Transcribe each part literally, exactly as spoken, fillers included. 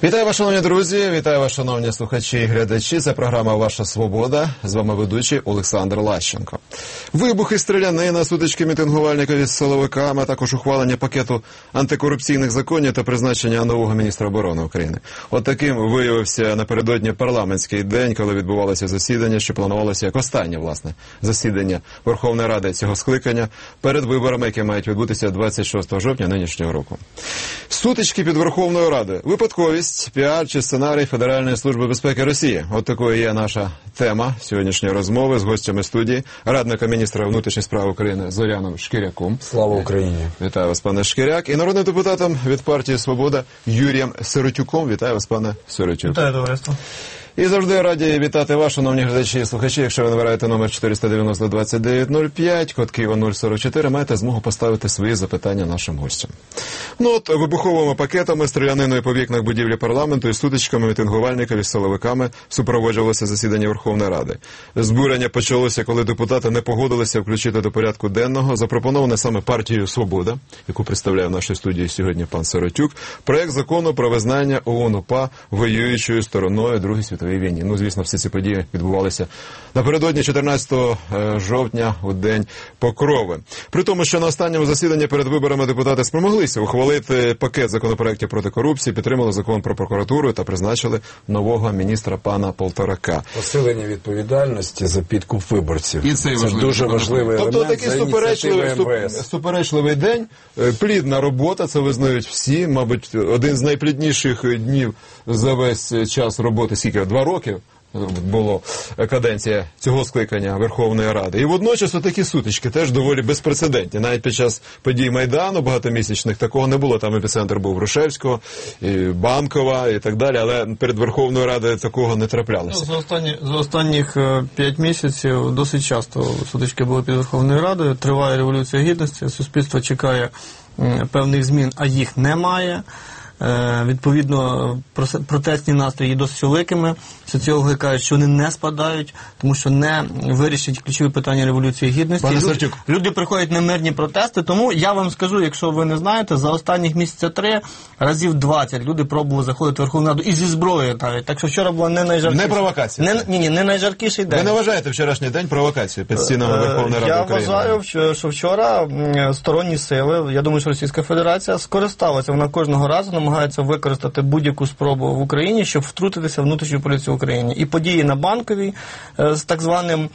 Вітаю вас, шановні друзі, вітаю вас, шановні слухачі і глядачі. Це програма «Ваша свобода». З вами ведучий Олександр Лащенко. Вибухи, стрілянина, сутички мітингувальників із силовиками, а також ухвалення пакету антикорупційних законів та призначення нового міністра оборони України. От таким виявився напередодні парламентський день, коли відбувалося засідання, що планувалося як останнє, власне, засідання Верховної Ради цього скликання перед виборами, які мають відбутися двадцять шостого жовтня нинішнього року. Сутички під Верховною Радою. Випадковість, піар чи сценарій Федеральної служби безпеки Росії. От такою є наша тема сьогоднішньої розмови з гостями студії, радника міністра внутрішніх справ України Зоряном Шкіряком. Слава Україні! Вітаю вас, пане Шкіряк. І народним депутатом від партії «Свобода» Юрієм Сиротюком. Вітаю вас, пане Сиротюк. Вітаю, товариство. І завжди раді вітати вас, шановні глядачі і слухачі. Якщо ви набираєте номер чотириста дев'яносто двадцять дев'ять нуль п'ять, код Києва нуль сорок чотири, маєте змогу поставити свої запитання нашим гостям. Ну от, вибуховими пакетами, стріляниною по вікнах будівлі парламенту і сутичками мітингувальників із силовиками супроводжувалося засідання Верховної Ради. Збурення почалося, коли депутати не погодилися включити до порядку денного запропоноване саме партією «Свобода», яку представляє в нашій студії сьогодні пан Сиротюк, проект закону про визнання ОУН-УПА воюючою стороною Другої світової війні. Ну, звісно, всі ці події відбувалися напередодні чотирнадцятого жовтня у День Покрови. При тому, що на останньому засіданні перед виборами депутати спромоглися ухвалити пакет законопроєктів проти корупції, підтримали закон про прокуратуру та призначили нового міністра пана Полторака. Посилення відповідальності за підкуп виборців. І це, це дуже важливий елемент. Тобто такий суперечливий, суперечливий день, плідна робота, це визнають всі, мабуть, один з найплідніших днів за весь час роботи, скільки, два роки було каденція цього скликання Верховної Ради. І водночас отакі сутички теж доволі безпрецедентні. Навіть під час подій Майдану багатомісячних такого не було. Там епіцентр був Грушевського, і Банкова і так далі, але перед Верховною Радою такого не траплялося. Ну, за, останні, за останніх п'ять місяців досить часто сутички були під Верховною Радою. Триває Революція Гідності, суспільство чекає певних змін, а їх немає. Відповідно, протестні настрої є досить великими. Соціологи кажуть, що вони не спадають, тому що не вирішать ключові питання Революції Гідності. Люди, люди приходять на мирні протести, тому я вам скажу, якщо ви не знаєте, за останніх місяця три разів двадцять люди пробували заходити в Верховну Раду і зі зброєю навіть. Так що вчора була не найжаркіша. Не провокація. Не, ні, ні, не найжаркіший день. Ви не вважаєте вчорашній день провокацією під стінами Верховної Ради я України? Я вважаю, що, що вчора сторонні сили, я думаю, що Російська Федерація скористалася, вона кожного разу намагається використати будь-яку спробу в Україні, щоб втрутитися в внутрішню політику в Україні. І події на Банковій з так званим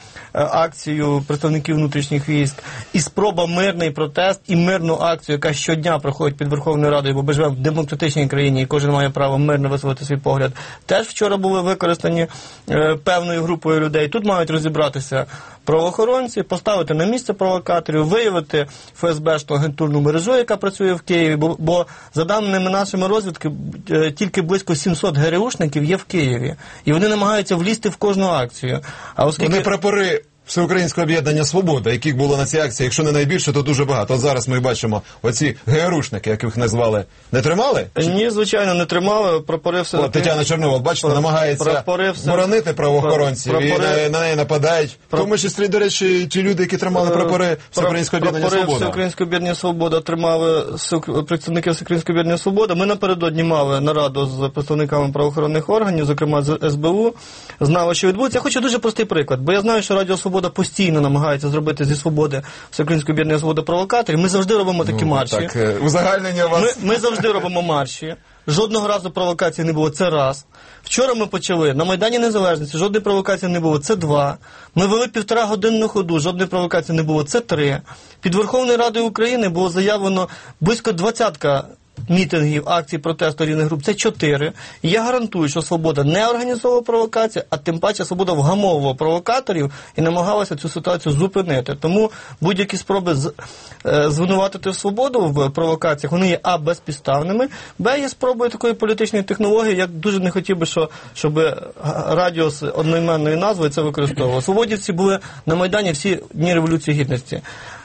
акцією представників внутрішніх військ, і спроба мирний протест, і мирну акцію, яка щодня проходить під Верховною Радою, бо ми живемо в демократичній країні, і кожен має право мирно висловити свій погляд, теж вчора були використані певною групою людей. Тут мають розібратися правоохоронці, поставити на місце провокаторів, виявити ФСБшну агентурну мережу, яка працює в Києві, бо, бо за даними нашими розвідки, тільки близько сімсот ГРУшників є в Києві. І вони намагаються влізти в кожну акцію. А оскільки... Вони прапори Всеукраїнського об'єднання «Свобода», яких було на цій акції, якщо не найбільше, то дуже багато. От зараз ми бачимо оці ГРУшники, як їх назвали, не тримали? Ні, звичайно, не тримали. Прапори все... О, Тетяна Чорновол, бачите, намагається все... боронити правоохоронців, прапори... і на, на неї нападають. В тому числі, до речі, ті люди, які тримали прапори Всеукраїнського об'єднання «Свобода». Прапори Всеукраїнського об'єднання «Свобода» тримали представники Всеукраїнського об'єднання «Свобода». Ми напередодні мали нараду з представниками правоохоронних органів, зокрема з ес бе у, знали, що відбудеться. Я хочу дуже простий приклад, бо я знаю, що Радіо «Свобода» постійно намагається зробити зі «Свободи», Всеукраїнського об'єднання «Свобода» провокаторів. Ми завжди робимо такі ну, марші. Так, узагальнення вас... Ми, ми завжди робимо марші. Жодного разу провокації не було. Це раз. Вчора ми почали. На Майдані Незалежності жодної провокації не було. Це два. Ми вели півтора годинну ходу. Жодної провокації не було. Це три. Під Верховною Радою України було заявлено близько двадцятка мітингів, акцій, протесту різних груп. Це чотири. І я гарантую, що «Свобода» не організовувала провокації, а тим паче «Свобода» вгамовувала провокаторів і намагалася цю ситуацію зупинити. Тому будь-які спроби з, е, звинуватити «Свободу» в провокаціях, вони є а. безпідставними, б. є спробою такої політичної технології. Я дуже не хотів би, що, щоб радіо з одноіменною назвою це використовувало. Свободівці були на Майдані всі дні Революції Гідності.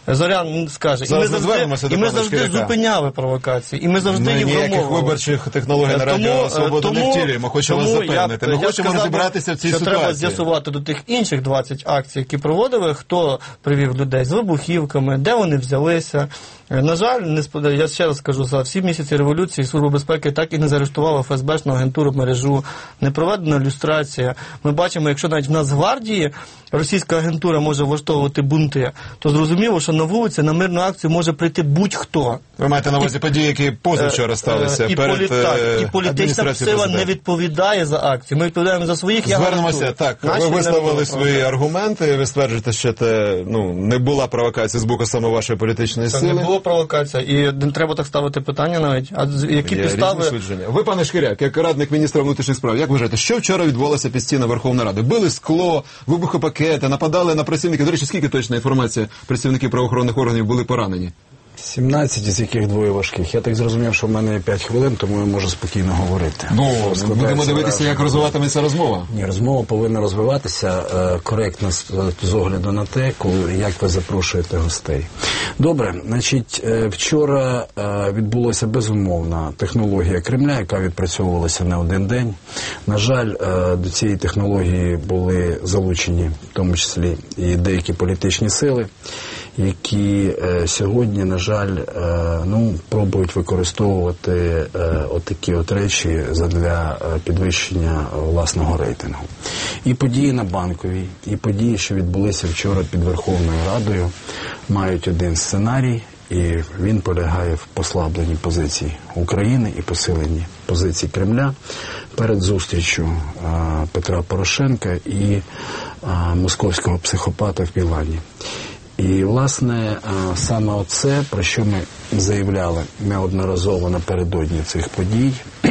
Зоря скаже, і ми завжди, і ми завжди зупиняли провокації, і ми завжди їх вимовили. Ніяких виборчих технологій на Радіо Свобода не втілюємо, хочу вас запевнити. Ми хочемо розібратися в цій що ситуації. Треба з'ясувати до тих інших двадцять акцій, які проводили, хто привів людей з вибухівками, де вони взялися. На жаль, не спод... я ще раз скажу, за всі місяці революції Служба безпеки так і не заарештувала ФСБшну агентуру мережу, не проведена люстрація. Ми бачимо, якщо навіть в Нацгвардії російська агентура може влаштовувати бунти, то зрозуміло, що на вулиці на мирну акцію може прийти будь-хто. Ви маєте на увазі події, які позавчора сталися і, перед полі... так, і політична сила президента. не відповідає за акцію. Ми відповідаємо за своїх, я Звернемося, так, ви висловили свої аргументи, ви стверджуєте, що це ну, не була провокація з боку саме вашої політичної це сили. Не було провокація, і не треба так ставити питання навіть. А які Є підстави... Ви, пане Шкіряк, як радник міністра внутрішніх справ, як вважаєте, що вчора відбувалося під стінами Верховної Ради? Били скло, вибухопакети, нападали на працівників. До речі, скільки точна інформація працівників правоохоронних органів були поранені? сімнадцять, з яких двоє важких. Я так зрозумів, що в мене є п'ять хвилин, тому я можу спокійно говорити. Ну, будемо дивитися, як розвиватиметься розмова. Ні, розмова повинна розвиватися е, коректно з, з огляду на те, коли, як ви запрошуєте гостей. Добре, значить, е, вчора е, відбулася безумовна технологія Кремля, яка відпрацьовувалася не один день. На жаль, е, до цієї технології були залучені, в тому числі, і деякі політичні сили, які е, сьогодні, на жаль, е, ну, пробують використовувати е, отакі от речі задля е, підвищення власного рейтингу. І події на Банковій, і події, що відбулися вчора під Верховною Радою, мають один сценарій, і він полягає в послабленні позицій України і посиленні позицій Кремля перед зустрічю е, Петра Порошенка і е, московського психопата в Мілані. І, власне, саме оце, про що ми заявляли неодноразово напередодні цих подій,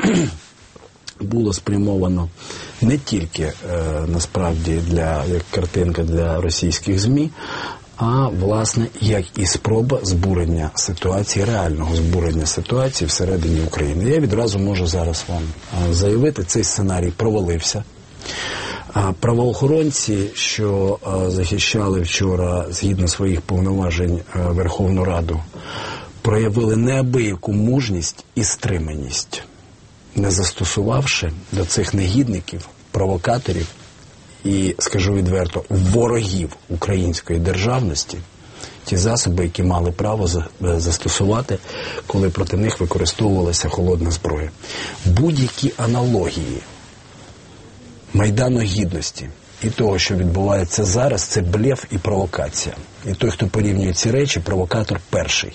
було спрямовано не тільки, насправді, для, як картинка для російських ЗМІ, а, власне, як і спроба збурення ситуації, реального збурення ситуації всередині України. Я відразу можу зараз вам заявити, цей сценарій провалився. Правоохоронці, що захищали вчора, згідно своїх повноважень, Верховну Раду, проявили неабияку мужність і стриманість, не застосувавши до цих негідників, провокаторів і, скажу відверто, ворогів української державності ті засоби, які мали право застосувати, коли проти них використовувалася холодна зброя. Будь-які аналогії Майдану Гідності і того, що відбувається зараз, це блеф і провокація. І той, хто порівнює ці речі, провокатор перший.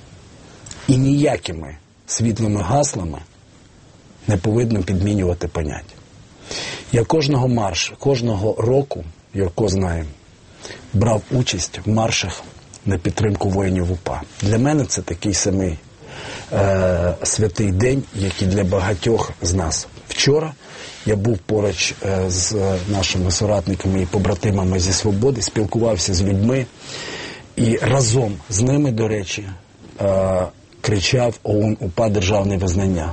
І ніякими світлими гаслами не повинно підмінювати поняття. Я кожного маршу, кожного року, Юрко знає, брав участь в маршах на підтримку воїнів УПА. Для мене це такий самий е, святий день, як і для багатьох з нас. Вчора я був поруч е, з нашими соратниками і побратимами зі «Свободи», спілкувався з людьми і разом з ними, до речі, е, кричав ОУН-УПА «Державне визнання».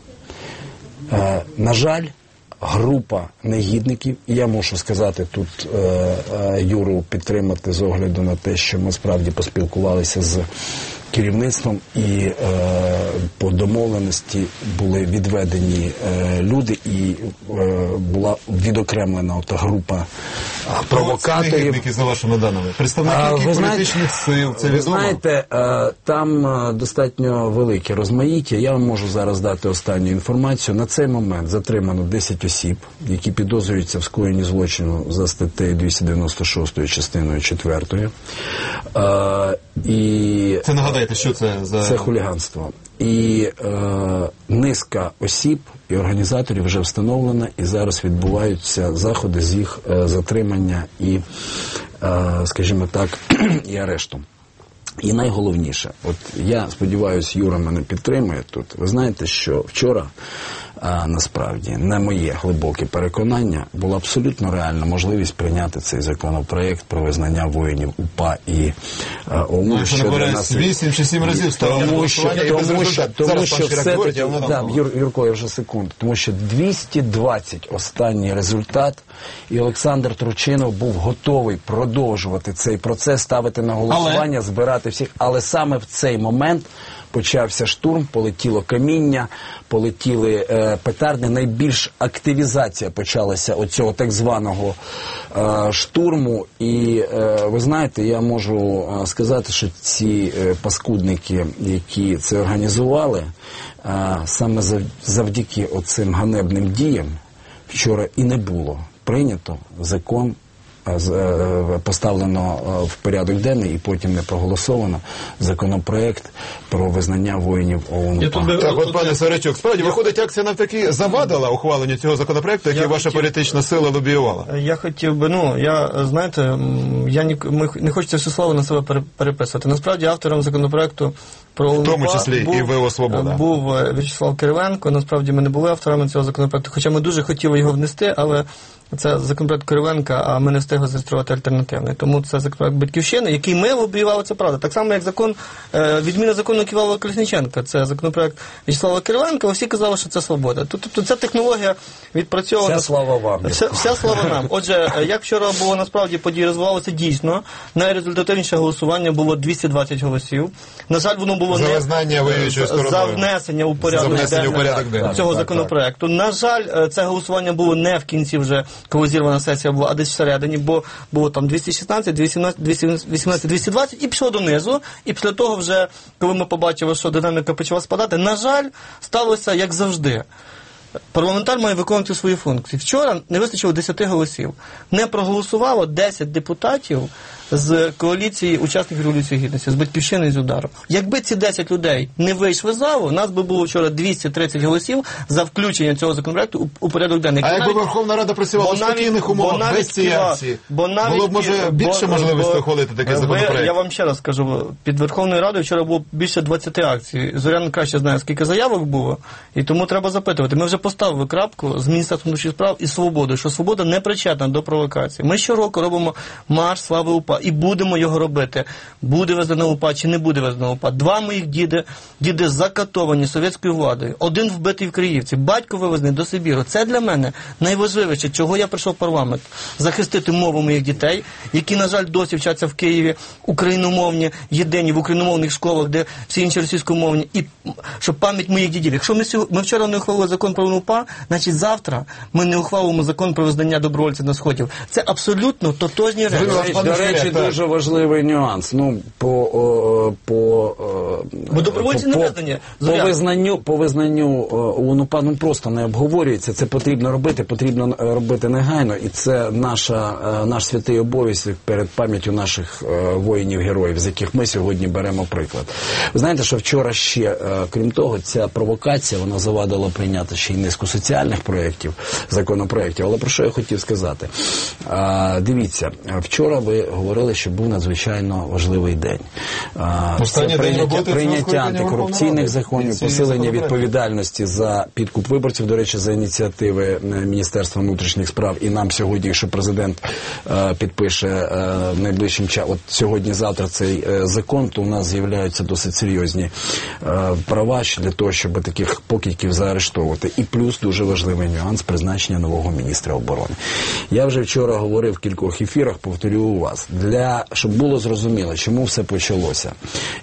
Е, на жаль, група негідників, і я мушу сказати тут е, е, Юру підтримати з огляду на те, що ми справді поспілкувалися з керівництвом і е, по домовленості були відведені е, люди і е, була відокремлена ота група провокаторів. Це негідники, за вашими даними? Представники а, яких знаєте, політичних сил? Це ви відомо? знаєте, е, там е, достатньо велике розмаїття. Я вам можу зараз дати останню інформацію. На цей момент затримано десять осіб, які підозрюються в скоєнні злочину за статтею двісті дев'яносто шість частиною четвертою. Е, і Це нагадайте, що це за... Це хуліганство. І е, низка осіб і організаторів вже встановлена, і зараз відбуваються заходи з їх е, затримання і, е, скажімо так, і арешту. І найголовніше, от я сподіваюся, Юра мене підтримує тут. Ви знаєте, що вчора а, насправді, на моє глибоке переконання, була абсолютно реальна можливість прийняти цей законопроект про визнання воїнів УПА і а, ОУН. Ну, якщо не вісім чи сім разів ставили тому що, тому що, тому що все говорить, таки, да, Юр, Юрко, я вже секунду, тому що двісті двадцять останній результат, і Олександр Турчинов був готовий продовжувати цей процес, ставити на голосування, але... збирати всіх, але саме в цей момент почався штурм, полетіло каміння, полетіли е, петарди. Найбільш активізація почалася оцього так званого е, штурму. І е, ви знаєте, я можу е, сказати, що ці е, паскудники, які це організували, е, саме зав, завдяки оцим ганебним діям вчора і не було прийнято закон, поставлено в порядок денний і потім не проголосовано законопроект про визнання воїнів ОУН. Так, от, пане Сарайчук, справді, виходить, акція навтаки завадила ухваленню цього законопроекту, який ваша хотів... політична сила лобіювала? Я хотів би, ну, я, знаєте, я ні, ми, не хочеться всю славу на себе переписувати. Насправді, автором законопроекту про ОУН, в тому числі був, і ВО «Свобода», був В'ячеслав Киривенко. Насправді, ми не були авторами цього законопроекту, хоча ми дуже хотіли його внести, але це законопроект Киривенка, а ми не встигли зареєструвати альтернативний. Тому це законопроект Батьківщини, який ми лобіювали, це правда. Так само, як закон, відміна закону Ківалова Колесніченка. Це законопроект В'ячеслава Киривенка, всі казали, що це свобода. Тобто ця технологія відпрацьована. Вся слава вам. Вся, вся слава нам. Отже, як вчора було насправді події розвивалося дійсно, найрезультативніше голосування було двісті двадцять голосів. На жаль, воно було за не визнання воюючою стороною. За внесення у порядок денний цього законопроекту. На жаль, це голосування було не в кінці вже, коли зірвана сесія була, а десь всередині, бо було там двісті шістнадцять, двісті вісімнадцять, двісті двадцять і пішло донизу. І після того вже, коли ми побачили, що динаміка почала спадати, на жаль, сталося як завжди. Парламентар має виконувати свої функції. Вчора не вистачило десять голосів. Не проголосувало десять депутатів з коаліції учасників Революції Гідності, з Батьківщини і з Удару. Якби ці десять людей не вийшли з залу, у нас би було вчора двісті тридцять голосів за включення цього законопроекту у, у порядок денний. А якби навіть Верховна Рада працювала в спокійних умовах, без цієї акції, було б, може, більше можливості ухвалити такий законопроект? Я вам ще раз скажу, під Верховною Радою вчора було більше двадцять акцій. Зорян краще знає, скільки заявок було, і тому треба запитувати. Ми вже поставили крапку з Міністерством внутрішніх справ і Свободою, що Свобода не причетна до провокації. Ми щороку робимо марш слави УПА і будемо його робити. Буде визнано УПА чи не буде визнано УПА. Два моїх діди, діди закатовані совєтською владою. Один вбитий в Криївці, батько вивезений до Сибіру. Це для мене найважливіше, чого я прийшов в парламент. Захистити мову моїх дітей, які, на жаль, досі вчаться в Києві, україномовні, єдині в україномовних школах, де всі інші російськомовні, і щоб пам'ять моїх дідів. Якщо ми, сьогодні, ми вчора не ухвалили закон про УПА, значить завтра ми не ухвалимо закон про визнання добровольців на Сході. Це абсолютно тотожні речі. До речі, дуже важливий нюанс. Ну, по, о, по, Бо добровольці по, не визнані. По визнанню, по визнанню УНУПА ну, просто не обговорюється. Це потрібно робити, потрібно робити негайно. І це наша, наш святий обов'язок перед пам'яттю наших воїнів-героїв, з яких ми сьогодні беремо приклад. Ви знаєте, що вчора ще, крім того, ця провокація, вона завадила прийняти ще й низку соціальних проєктів, законопроєктів. Але про що я хотів сказати? А, дивіться, вчора ви говорили, що був надзвичайно важливий день. А, це прийняття, прийняття антикорупційних законів, посилення відповідальності за підкуп виборців, до речі, за ініціативи Міністерства внутрішніх справ. І нам сьогодні, якщо президент а, підпише а, найближчим часом, от сьогодні-завтра цей а, закон, то у нас з'являються досить серйозні а, права для того, щоб таких покидьків заарештовувати. І плюс дуже важливий нюанс призначення нового міністра оборони. Я вже вчора говорив в кількох ефірах, повторю у вас, для, щоб було зрозуміло, чому все почалося.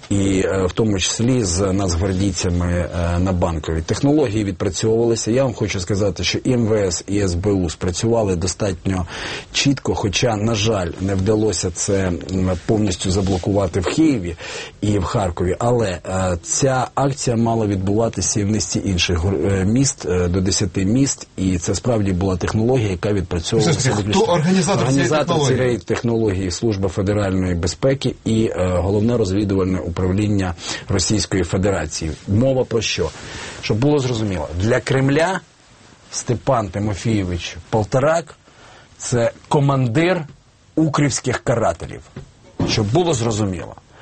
І е, в тому числі з нацгвардійцями е, на Банковій. Технології відпрацьовувалися. Я вам хочу сказати, що і МВС, і ес бе у спрацювали достатньо чітко, хоча, на жаль, не вдалося це повністю заблокувати в Києві і в Харкові. Але е, ця акція мала відбуватися і в низці інших е, міст, е, до десяти міст, і це справді була технологія, яка відпрацьовувалася. Хто організатор, організатор цієї цієї технології? Служба федеральної безпеки і е, головне розвідувальне управління Російської Федерації. Мова про що? Щоб було зрозуміло, для Кремля Степан Тимофійович Полторак – це командир укрівських карателів. Щоб було зрозуміло.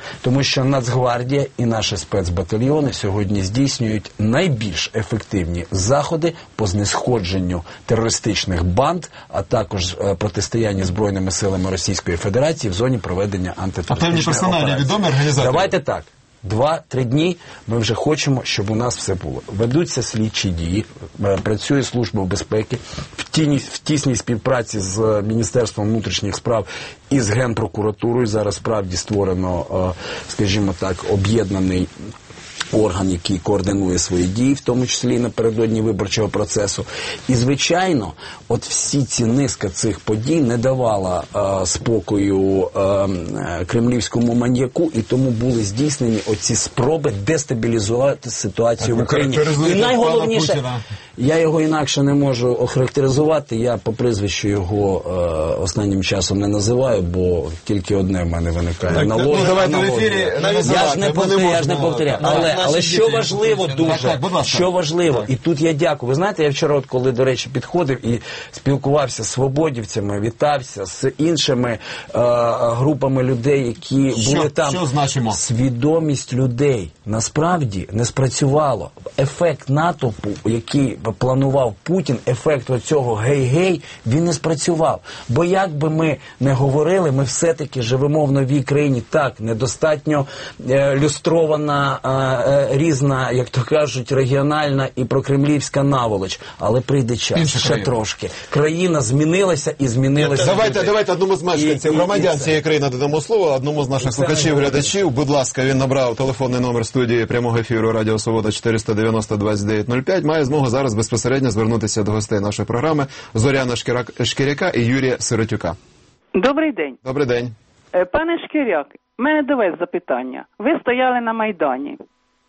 Тому що Нацгвардія і наші спецбатальйони сьогодні здійснюють найбільш ефективні заходи по знешкодженню терористичних банд, а також е, протистояння Збройними силами Російської Федерації в зоні проведення антитерористичної операції. А певні персоналі відомі організатори? Давайте так. Два-три дні ми вже хочемо, щоб у нас все було. Ведуться слідчі дії, працює Служба безпеки в, тіні, в тісній співпраці з Міністерством внутрішніх справ і з Генпрокуратурою. Зараз справді створено, скажімо так, об'єднаний орган, який координує свої дії, в тому числі і напередодні виборчого процесу. І, звичайно, от всі ці низка цих подій не давала е, спокою е, кремлівському маньяку, і тому були здійснені оці спроби дестабілізувати ситуацію так, в Україні. І найголовніше, я його інакше не можу охарактеризувати, я по прізвищу його е, останнім часом не називаю, бо тільки одне в мене виникає. Так, налог, ну, давайте в ефірі я ж не повторяю, я ж не повторяю. Але, але що важливо дуже, так, так, що важливо, і тут я дякую. Ви знаєте, я вчора, от, коли, до речі, підходив і спілкувався з свободівцями, вітався з іншими е, групами людей, які що, були там. Що значимо? Свідомість людей насправді не спрацювало. Ефект натовпу, який планував Путін, ефект оцього гей-гей, він не спрацював. Бо як би ми не говорили, ми все-таки живемо в новій країні. Так, недостатньо е, люстрована е, різна, як то кажуть, регіональна і прокремлівська наволоч. Але прийде час, Інша ще країна. трошки. Країна змінилася і змінилася. Давайте, давайте одному з мешканців, І- і- громадян і це. цієї країни додамо слово, одному з наших І це слухачів, не глядачів. Будь ласка, він набрав телефонний номер студії прямого ефіру Радіо Свобода чотириста дев'яносто двадцять дев'ять нуль п'ять. Має змогу зараз безпосередньо звернутися до гостей нашої програми Зоряна Шкіряк- Шкіряка і Юрія Сиротюка. Добрий день. Добрий день. Е, Пане Шкіряк, в мене до вас запитання. Ви стояли на Майдані.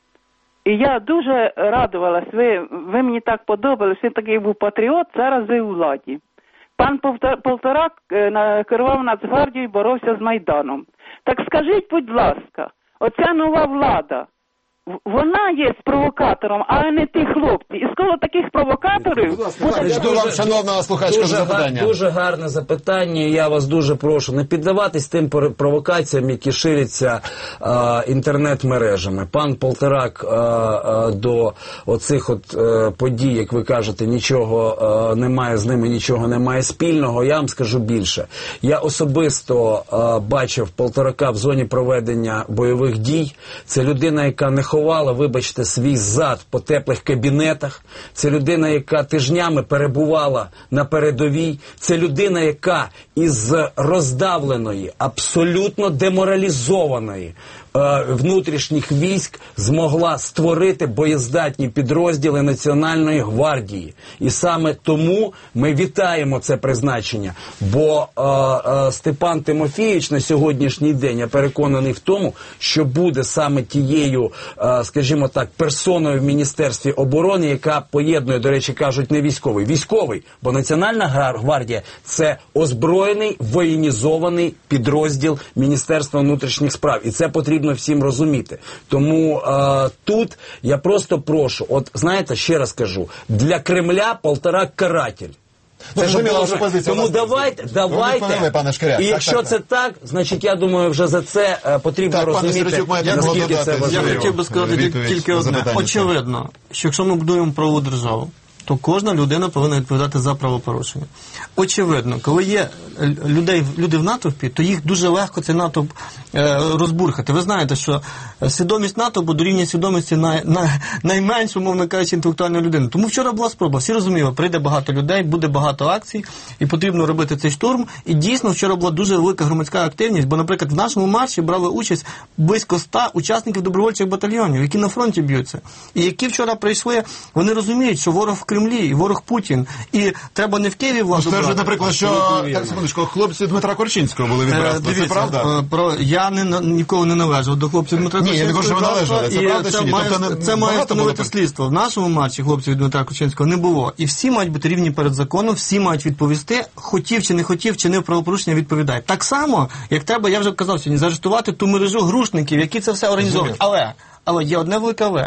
І я дуже радувалась, ви, ви мені так подобались, ви такий був патріот, зараз ви у владі. Пан Повтор- Полторак е, на- керував Нацгвардією і боровся з Майданом. Так скажіть, будь ласка, оця нова влада, в- вона є провокатором, а не ті хлопці. І скоро таких провокаторів буде... Жду вам, шановна слухачка, Дуже, запитання. гар, дуже гарне запитання, і я вас дуже прошу не піддаватись тим пор- провокаціям, які ширяться е, інтернет-мережами. Пан Полторак е, е, до оцих от е, подій, як ви кажете, нічого е, немає з ними, нічого немає спільного. Я вам скажу більше. Я особисто е, бачив Полторака в зоні проведення бойових дій. Це людина, яка не ховала, вибачте, свій зад по теплих кабінетах. Це людина, яка тижнями перебувала на передовій. Це людина, яка із роздавленої, абсолютно деморалізованої е, внутрішніх військ змогла створити боєздатні підрозділи Національної гвардії. І саме тому ми вітаємо це призначення. Бо е, е, Степан Тимофійович на сьогоднішній день, я переконаний в тому, що буде саме тією, е, скажімо так, персоною в Міністерстві оборони, яка поєднує, до речі, кажуть, не військовий. Військовий, бо Національна гвардія – це озброєний, воєнізований підрозділ Міністерства внутрішніх справ. І це потрібно всім розуміти. Тому е, тут я просто прошу, от знаєте, ще раз кажу, для Кремля Полторак каратель. Ну, Це зрозуміла ж ваша позиція. Тому У нас давайте, ви давайте. відповіли, пане Шкіряк. І Так, якщо так, це так. так, значить, я думаю, вже за це е, потрібно Так, пане розуміти, Сиротюк, маєте наскільки додати це Я Можливо. важливо. хотів би сказати Відповідь тільки на одне. запитання. Очевидно, що якщо ми будуємо правову державу, то кожна людина повинна відповідати за правопорушення. Очевидно, коли є людей, люди в натовпі, то їх дуже легко цей натовп е, розбурхати. Ви знаєте, що свідомість натовпу дорівнює свідомості най, най, найменш, умовно кажучи, інтелектуальної людини. Тому вчора була спроба, всі розуміли, прийде багато людей, буде багато акцій, і потрібно робити цей штурм. І дійсно вчора була дуже велика громадська активність, бо, наприклад, в нашому марші брали участь близько ста учасників добровольчих батальйонів, які на фронті б'ються. І які вчора прийшли, вони розуміють, що ворог в Кремлі, і ворог Путін, і треба не в Києві владу Стверджують, брати. наприклад, що, так, секундочку, хлопці Дмитра Корчинського були від Е, братства. Це Дивіться, правда? е, про, я не, на- ніколи не належав до хлопців Дмитра Ні, я не Корчинського. кажу, що ви належали. Це і правда чи ні? має, Тобто не- це має багато встановити було? слідство. В нашому марші хлопців Дмитра Корчинського не було. І всі мають бути рівні перед законом, всі мають відповісти, хотів чи не хотів, чинив правопорушення, відповідає. Так само, як треба, я вже казав сьогодні, заарештувати ту мережу грушників, які це все організовують. Але, але є одне велике але.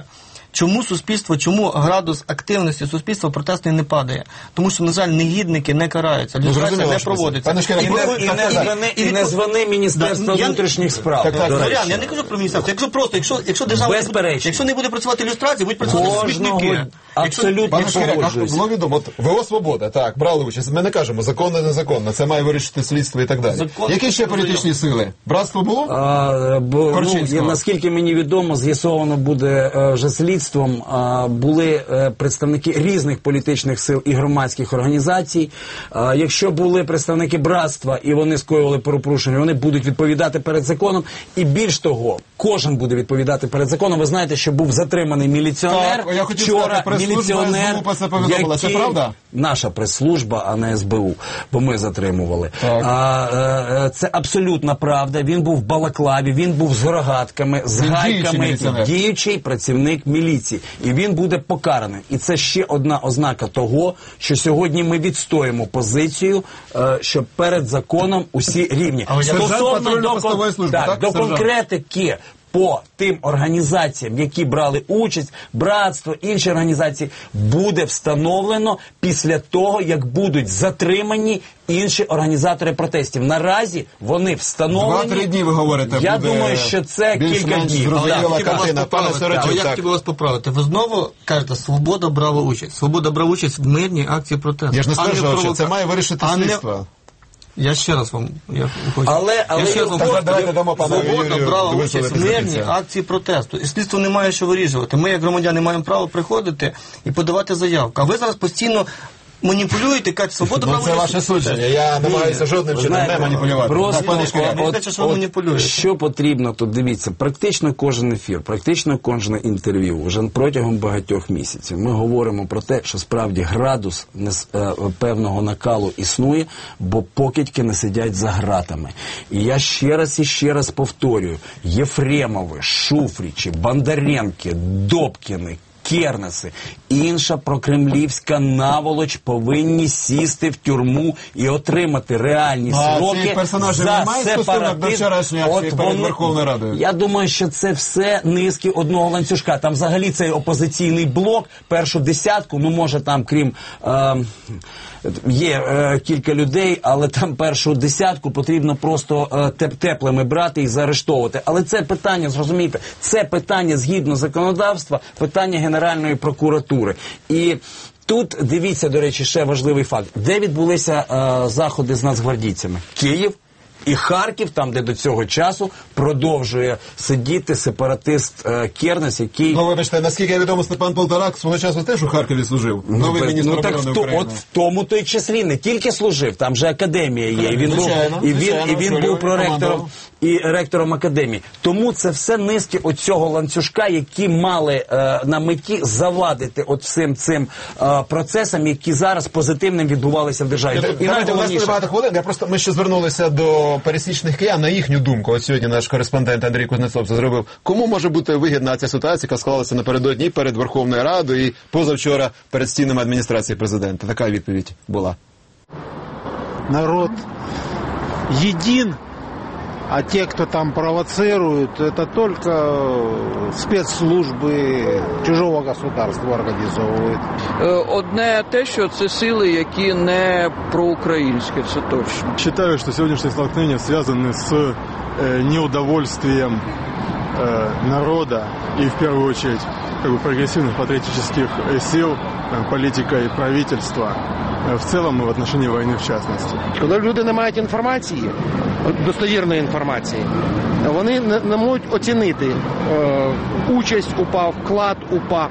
Чому суспільство, чому градус активності суспільства протестної не падає? Тому що, на жаль, негідники не караються, люстрація не проводиться. І не звини Міністерства внутрішніх справ. Зорян, я не кажу про міністерство. Якщо просто, якщо, якщо держава, якщо не буде працювати люстрація, будуть працювати смітники. Абсолютно погоджуюсь. Було відомо, от ВО «Свобода», так, брали участь. Ми не кажемо, законно, незаконно, це має вирішити слідство і так далі. Закон, Які ще політичні сили? Братство було? А, бо, ну, наскільки мені відомо, з'ясовано буде е, вже слідством, а, були е, представники різних політичних сил і громадських організацій. А, якщо були представники братства і вони скоювали правопорушення, вони будуть відповідати перед законом. І більш того, кожен буде відповідати перед законом. Ви знаєте, що був затриманий міліціонер. Так, я хотів вчора сказати, міліціонер, це повідомила. Це правда? Наша прес-служба, а не ес бе у, бо ми затримували. А, це абсолютна правда. Він був в балаклаві, він був з рогатками, з він гайками, діючий, діючий працівник міліції. І він буде покараний. І це ще одна ознака того, що сьогодні ми відстоїмо позицію, що перед законом усі рівні. Стосовно до, служби, так, так, до конкретики по тим організаціям, які брали участь, братство, інші організації, буде встановлено після того, як будуть затримані інші організатори протестів. Наразі вони встановлені. Два-три дні, ви говорите, я буде думаю, що це кілька днів. Я хотів вас поправити. Ви знову кажете, «Свобода» брала участь. «Свобода» брала участь в мирній акції протесту. Я ж не стверджував, що це має вирішити слідство. Я ще раз вам я хочу. Але, але я ще раз вам так, давайте дамо пану «Свобода» Юрію брала участь в висловитися мирній до кінця. акції протесту. І слідство не має що вирішувати. Ми, як громадяни, маємо право приходити і подавати заявку. А ви зараз постійно маніпулюєте, кажуть, «Свобода» Ну, брала це участь. ваше судження. Я намагаюся жодним чином не маніпулювати. Просто, Так, пане Шкіряк. Мені здається, що ви маніпулюєте. Що потрібно тут, дивіться, практично кожен ефір, практично кожне інтерв'ю, вже протягом багатьох місяців ми говоримо про те, що справді градус не, е, певного накалу існує, бо покидьки не сидять за гратами. І я ще раз і ще раз повторюю, Єфремови, Шуфричі, Бондаренки, Добкіни, Кернеси, інша прокремлівська наволоч повинні сісти в тюрму і отримати реальні А сроки ці персонажі за не мають стосунок до сепаратизм. вчорашньої акції перед Верховною Радою? Я думаю, що це все низки одного ланцюжка. Там взагалі цей опозиційний блок, першу десятку, ну може там крім... Е, Є е, кілька людей, але там першу десятку потрібно просто е, теп- теплими брати і заарештовувати. Але це питання, зрозумійте, це питання згідно законодавства, питання Генеральної прокуратури. І тут, дивіться, до речі, ще важливий факт. Де відбулися е, заходи з нацгвардійцями? Київ. І Харків, там, де до цього часу продовжує сидіти сепаратист е, Кернес, який... Ну, вибачте, наскільки я відомо, Степан Полторак свого часу теж у Харкові служив. Ну, Новий міністр ну, так оборони в, то, України. от в тому той числі не тільки служив, там же академія є. І він Звичайно, був, і він, звичайно, і він був проректором командував. і ректором академії. Тому це все низки оцього ланцюжка, які мали е, на меті завадити от всім цим е, процесам, які зараз позитивним відбувалися в державі. Я, І давайте, у нас найголовніше... багато хвилин. Я просто, ми ще звернулися до пересічних киян на їхню думку. От сьогодні наш кореспондент Андрій Кузнецов це зробив. Кому може бути вигідна ця ситуація, яка склалася напередодні перед Верховною Радою і позавчора перед стінами адміністрації президента? Така відповідь була. Народ един, а те, кто там провоцирует, это только спецслужбы чужого государства организовывают. Одне те, що це сили, які не проукраїнські, це точно. Считаю, что сегодняшние столкновения связаны с э, неудовольствием э, народа и в первую очередь как бы, прогрессивных патриотических э, сил, э, политика и правительства э, в целом и в отношении войны в частности. Коли люди не мають інформації, достовірної інформації, вони не, не можуть оцінити е, участь УПА, вклад УПА.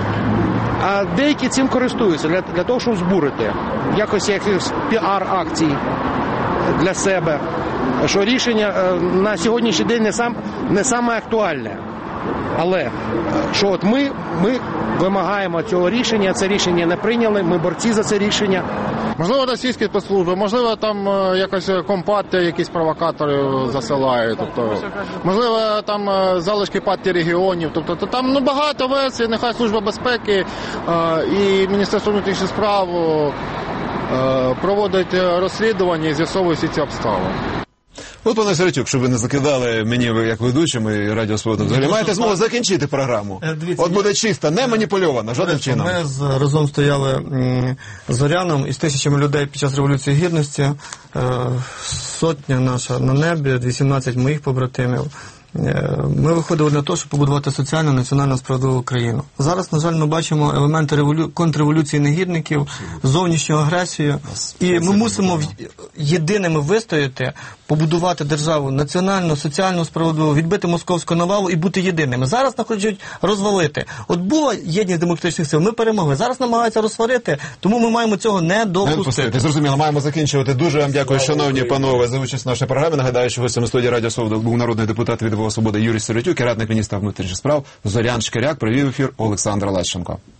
А деякі цим користуються для, для того, щоб збурити якось якихось піар-акцій для себе, що рішення е, на сьогоднішній день не, сам, не саме актуальне. Але що от ми, ми вимагаємо цього рішення, це рішення не прийняли, ми борці за це рішення. Можливо, російські спецслужби, можливо, там е, якось компартія, якісь провокатори засилають, тобто, можливо, там е, залишки партії регіонів, тобто, то там ну, багато версій, нехай Служба безпеки е, і Міністерство внутрішніх справ е, проводять розслідування і з'ясовують всі ці обставини. От, пане Сиротюк, щоб ви не закидали мені як ведучим і Радіо Свобода взагалі, маєте змогу закінчити програму. Дивіться, От буде чиста, не маніпульована, жодним чином. Ми з, разом стояли м, з Зоряном із тисячами людей під час Революції Гідності, е, сотня наша на небі, вісімнадцять моїх побратимів. Ми виходили для того, щоб побудувати соціальну, національно справедливу країну. Зараз, на жаль, ми бачимо елементи револю... контрреволюції негідників, зовнішню агресію, і ми мусимо єдиними вистояти, побудувати державу національно, соціально справедливу, відбити московську навалу і бути єдиними. Зараз нас хочуть розвалити. От була єдність демократичних сил, ми перемогли. Зараз намагаються розсварити, тому ми маємо цього не допустити. Зрозуміло, маємо закінчувати. Дуже вам дякую, шановні панове, за участь в нашій програмі. Нагадаю, що гостем студії Радіо Свобода був народний депутат від «Свобода» Юрій Сиротюк і радник міністра внутрішніх справ Зорян Шкіряк. Провів ефір Олександр Лещенко.